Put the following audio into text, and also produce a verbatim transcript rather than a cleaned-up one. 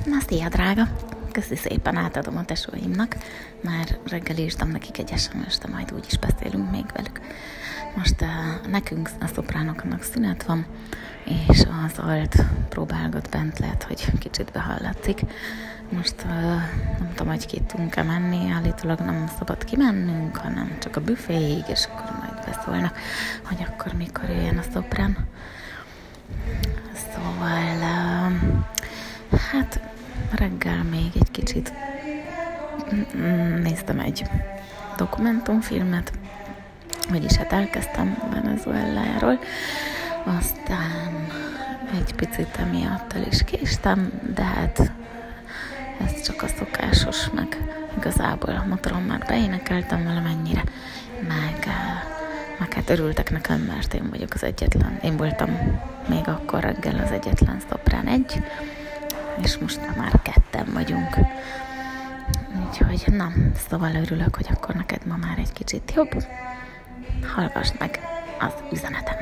Na, szia, drága! Köszi szépen, átadom a tesóimnak. Már reggel írtam nekik egy es em es-t, de majd úgyis beszélünk még velük. Most uh, nekünk, a szopránoknak szünet van, és az alt próbálgat bent, lehet, hogy kicsit behallatszik. Most uh, nem tudom, hogy ki tudunk-e menni, állítólag nem szabad kimennünk, hanem csak a büféig, és akkor majd beszólnak, hogy akkor mikor jöjjön a szoprán. Szóval, uh, hát reggel még egy kicsit néztem egy dokumentumfilmet, vagyis hát elkezdtem Venezueláról, aztán egy picit emiatt el is késtem, de hát ez csak a szokásos, meg igazából a motoron már beénekeltem valamennyire, meg, meg hát örültek nekem, mert én vagyok az egyetlen, én voltam még akkor reggel az egyetlen szoprán egy, és most már ketten vagyunk. Úgyhogy na, szóval örülök, hogy akkor neked ma már egy kicsit jobb. Hallgass meg az üzenetem.